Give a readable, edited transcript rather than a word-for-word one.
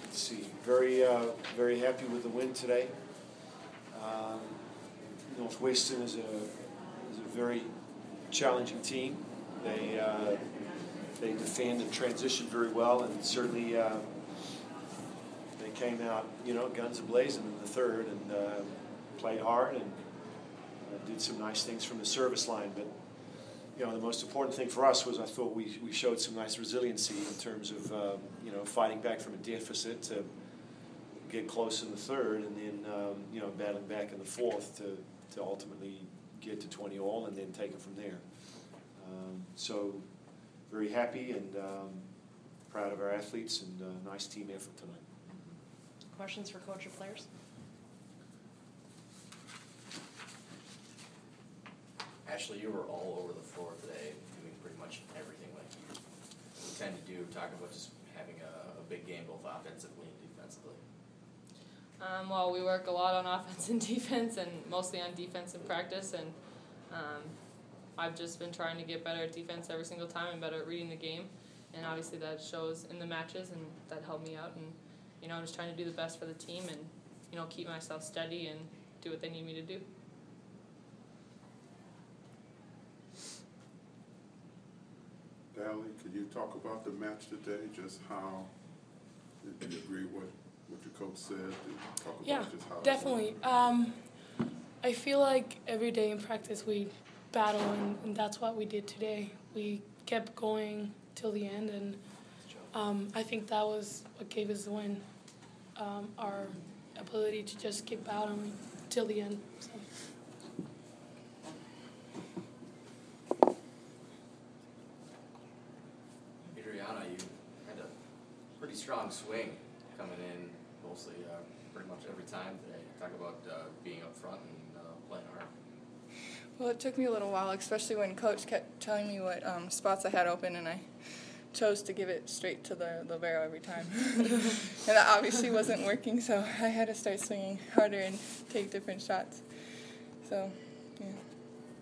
Let's see. Very happy with the win today. Northwestern is a very challenging team. They defend and transition very well, and certainly they came out, guns a-blazing in the third and played hard and did some nice things from the service line. But the most important thing for us was I thought we showed some nice resiliency in terms of fighting back from a deficit to get close in the third, and then battling back in the fourth to ultimately get to 20 all and then take it from there. So very happy and proud of our athletes, and nice team effort tonight. Questions for coach or players? Ashley, you were all over the floor today, doing pretty much everything like you tend to do. Talk about just having a big game both offensively and defensively. Well, we work a lot on offense and defense, and mostly on defense in practice, and I've just been trying to get better at defense every single time and better at reading the game, and obviously that shows in the matches, and that helped me out, and I'm just trying to do the best for the team and keep myself steady and do what they need me to do. Dally, could you talk about the match today? Just how did you agree with what your coach said? Talk about just how definitely. I feel like every day in practice we battle, and that's what we did today. We kept going till the end, and I think that was what gave us the win. Our ability to just keep battling till the end. So. Adriana, you had a pretty strong swing coming in mostly pretty much every time today. Talk about being up front and playing hard. Well, it took me a little while, especially when Coach kept telling me what spots I had open, and I chose to give it straight to the libero every time. And that obviously wasn't working, so I had to start swinging harder and take different shots. So, yeah.